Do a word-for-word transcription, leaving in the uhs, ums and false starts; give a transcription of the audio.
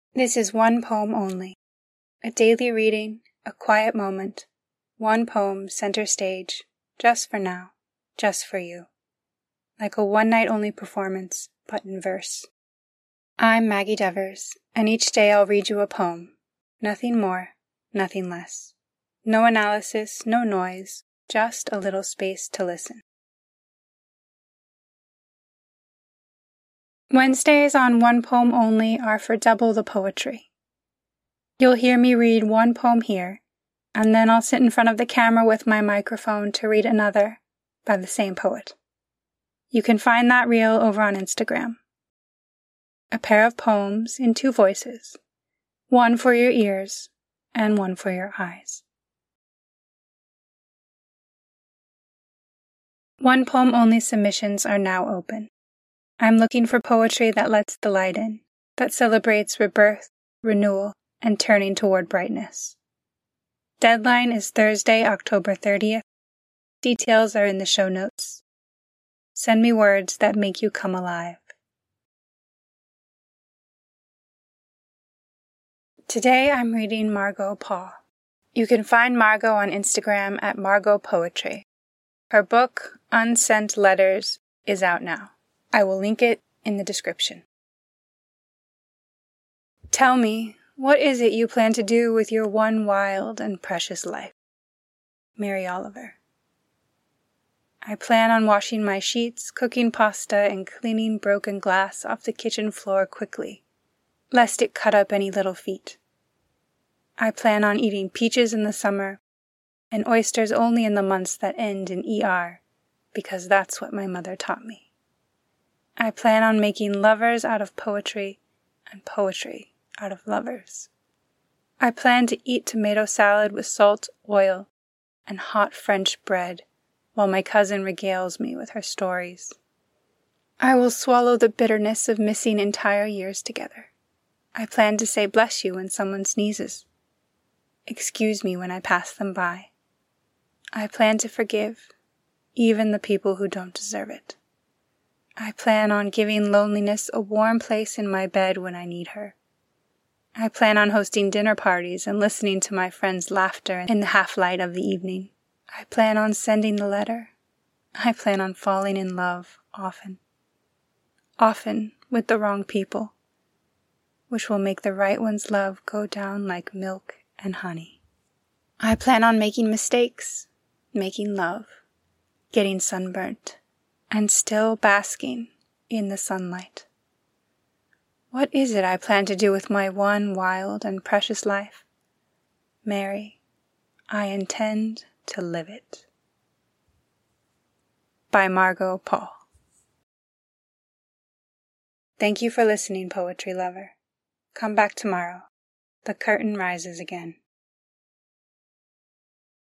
This is one poem only. A daily reading, a quiet moment, one poem center stage, just for now, just for you. Like a one-night-only performance, but in verse. I'm Maggie Devers, and each day I'll read you a poem. Nothing more, nothing less. No analysis, no noise, just a little space to listen. Wednesdays on One Poem Only are for double the poetry. You'll hear me read one poem here, and then I'll sit in front of the camera with my microphone to read another by the same poet. You can find that reel over on Instagram. A pair of poems in two voices, one for your ears and one for your eyes. One Poem Only submissions are now open. I'm looking for poetry that lets the light in, that celebrates rebirth, renewal, and turning toward brightness. Deadline is Thursday, October thirtieth. Details are in the show notes. Send me words that make you come alive. Today I'm reading Margot Paul. You can find Margot on Instagram at Margot Poetry. Her book, Unsent Letters, is out now. I will link it in the description. Tell me, what is it you plan to do with your one wild and precious life? Mary Oliver. I plan on washing my sheets, cooking pasta, and cleaning broken glass off the kitchen floor quickly, lest it cut up any little feet. I plan on eating peaches in the summer and oysters only in the months that end in E R, because that's what my mother taught me. I plan on making lovers out of poetry and poetry out of lovers. I plan to eat tomato salad with salt, oil, and hot French bread while my cousin regales me with her stories. I will swallow the bitterness of missing entire years together. I plan to say bless you when someone sneezes. Excuse me when I pass them by. I plan to forgive, even the people who don't deserve it. I plan on giving loneliness a warm place in my bed when I need her. I plan on hosting dinner parties and listening to my friends' laughter in the half-light of the evening. I plan on sending the letter. I plan on falling in love often. Often with the wrong people, which will make the right one's love go down like milk and honey. I plan on making mistakes, making love, getting sunburnt, and still basking in the sunlight. What is it I plan to do with my one wild and precious life? Mary, I intend to live it. By Margot Paul. Thank you for listening, poetry lover. Come back tomorrow. The curtain rises again.